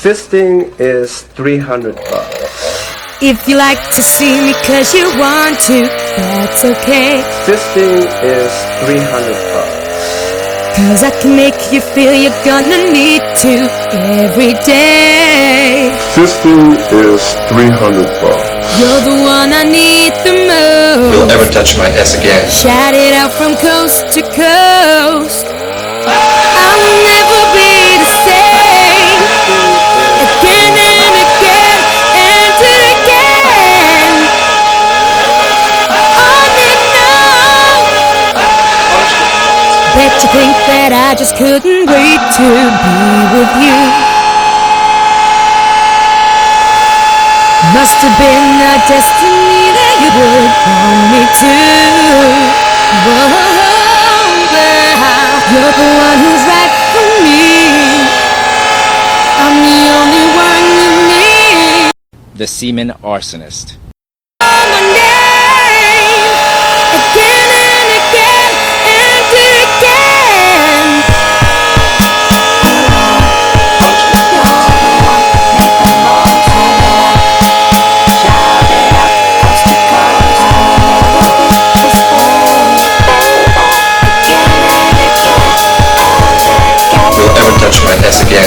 Fisting is 300 bucks. If you like to see me cause you want to, that's okay. Fisting is 300 bucks. Cause I can make you feel you're gonna need to every day. Fisting is 300 bucks. You're the one I need the most. Will ever touch my ass again. Shout it out from coast to coast. I will never be the same. Again and again and again. On and on. Bet you think that I just couldn't wait to be with you. Must have been our destiny that you would want me to. Whoa, girl, you're the one who's right for me. I'm the only one you need. The Semen Arsonist. My name again and again and again. Will ever touch my ass again.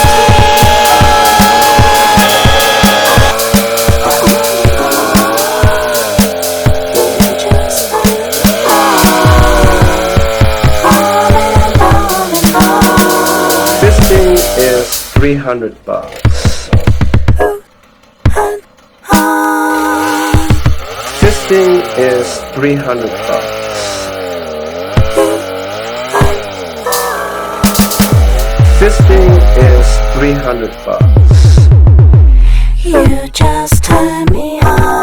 Fisting is 300 bucks. Fisting is 300 bucks. Fisting is 300 bucks. You just turn me on.